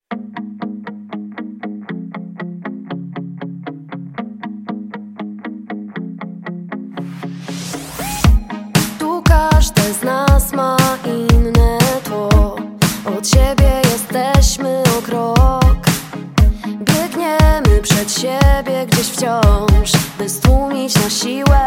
Tu każdy z nas ma inne tło. Od siebie jesteśmy o krok. Biegniemy przed siebie gdzieś wciąż, by stłumić na siłę